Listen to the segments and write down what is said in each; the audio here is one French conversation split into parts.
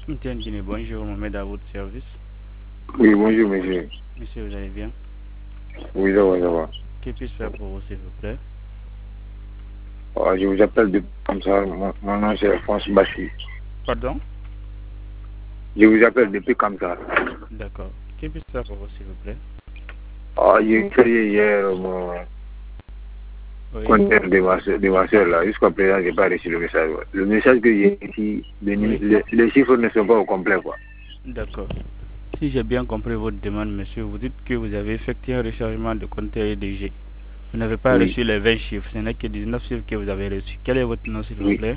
MTN Guinée, bonjour, Mohamed à votre service. Oui, bonjour, monsieur. Monsieur, vous allez bien? Oui, ça va, ça va. Que puis-je faire pour vous, s'il vous plaît? Je vous appelle de comme ça. Mon nom, c'est Alphonse Bassi. Pardon? Je vous appelle depuis comme ça. D'accord. Que puis-je faire pour vous, s'il vous plaît? J'ai créé hier mon Oui, compteur de ma soeur là. Jusqu'à présent, je n'ai pas reçu le message. Ouais. Le message que j'ai ici, oui, les chiffres ne sont pas au complet, quoi. d'accord. Si j'ai bien compris votre demande, monsieur, vous dites que vous avez effectué un rechargement de compteur EDG. Vous n'avez pas Oui, reçu les 20 chiffres, ce n'est que 19 chiffres que vous avez reçus. Quel est votre nom, s'il vous oui. plaît?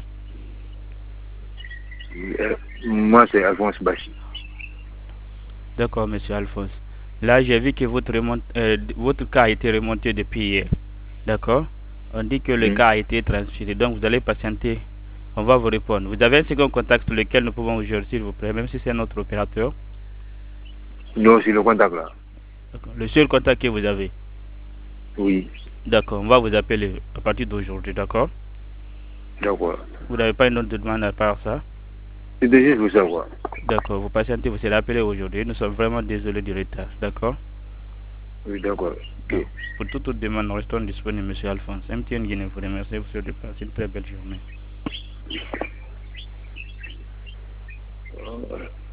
Moi, c'est Alphonse Bassi. D'accord, monsieur Alphonse. Là, j'ai vu que votre cas a été remonté depuis hier. D'accord? On dit que le Hmm. cas a été transféré, donc vous allez patienter. On va vous répondre. Vous avez un second contact sur lequel nous pouvons vous joindre, s'il vous plaît, même si c'est notre opérateur. Non, c'est le contact là. Le seul contact que vous avez. Oui, D'accord, on va vous appeler à partir d'aujourd'hui, d'accord? d'accord. Vous n'avez pas une autre demande à part ça? C'était juste pour savoir. D'accord, vous patientez, vous serez appelé aujourd'hui. Nous sommes vraiment désolés du retard, d'accord? Oui, d'accord. Donc, Ok. pour toute autre demande, nous restons disponibles, monsieur Alphonse. MTN Guinée vous remercie, vous souhaite de passer une très belle journée.